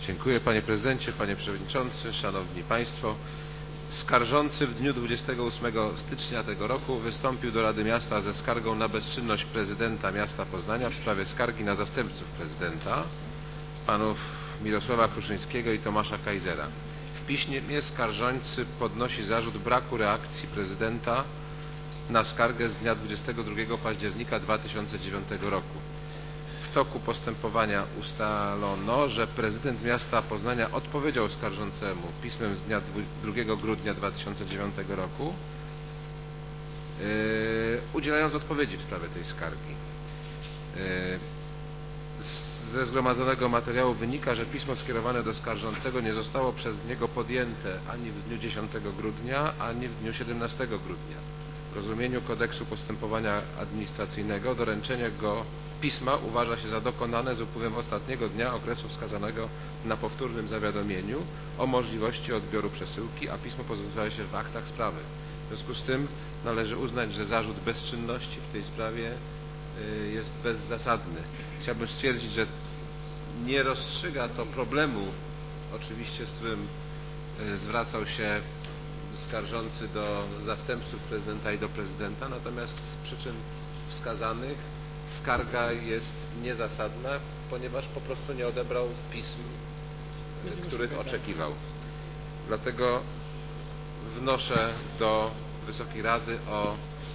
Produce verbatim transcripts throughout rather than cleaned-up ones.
Dziękuję Panie Prezydencie, Panie Przewodniczący, Szanowni Państwo. Skarżący w dniu dwudziestego ósmego stycznia tego roku wystąpił do Rady Miasta ze skargą na bezczynność prezydenta miasta Poznania w sprawie skargi na zastępców prezydenta, panów Mirosława Kruszyńskiego i Tomasza Kajzera. W piśmie skarżący podnosi zarzut braku reakcji prezydenta na skargę z dnia dwudziestego drugiego października dwa tysiące dziewiątego roku. W toku postępowania ustalono, że prezydent miasta Poznania odpowiedział skarżącemu pismem z dnia drugiego grudnia dwa tysiące dziewiątego roku, yy, udzielając odpowiedzi w sprawie tej skargi. Yy, ze zgromadzonego materiału wynika, że pismo skierowane do skarżącego nie zostało przez niego podjęte ani w dniu dziesiątego grudnia, ani w dniu siedemnastego grudnia. W rozumieniu kodeksu postępowania administracyjnego doręczenie go pisma uważa się za dokonane z upływem ostatniego dnia okresu wskazanego na powtórnym zawiadomieniu o możliwości odbioru przesyłki, a pismo pozostaje się w aktach sprawy. W związku z tym należy uznać, że zarzut bezczynności w tej sprawie jest bezzasadny. Chciałbym stwierdzić, że nie rozstrzyga to problemu, oczywiście, z którym zwracał się skarżący do zastępców prezydenta i do prezydenta, natomiast z przyczyn wskazanych skarga jest niezasadna, ponieważ po prostu nie odebrał pism, których oczekiwał. Dlatego wnoszę do Wysokiej Rady o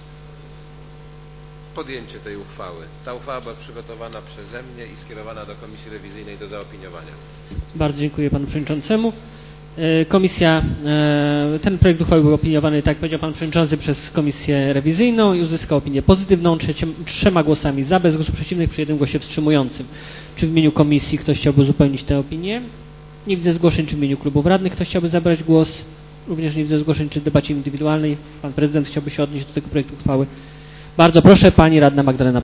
podjęcie tej uchwały. Ta uchwała była przygotowana przeze mnie i skierowana do Komisji Rewizyjnej do zaopiniowania. Bardzo dziękuję Panu Przewodniczącemu. Komisja, ten projekt uchwały był opiniowany, tak jak powiedział Pan Przewodniczący, przez Komisję Rewizyjną i uzyskał opinię pozytywną, trzecim, trzema głosami za, bez głosów przeciwnych, przy jednym głosie wstrzymującym. Czy w imieniu Komisji ktoś chciałby uzupełnić tę opinię? Nie widzę zgłoszeń. Czy w imieniu klubów radnych ktoś chciałby zabrać głos? Również nie widzę zgłoszeń. Czy w debacie indywidualnej Pan Prezydent chciałby się odnieść do tego projektu uchwały? Bardzo proszę, Pani Radna Magdalena.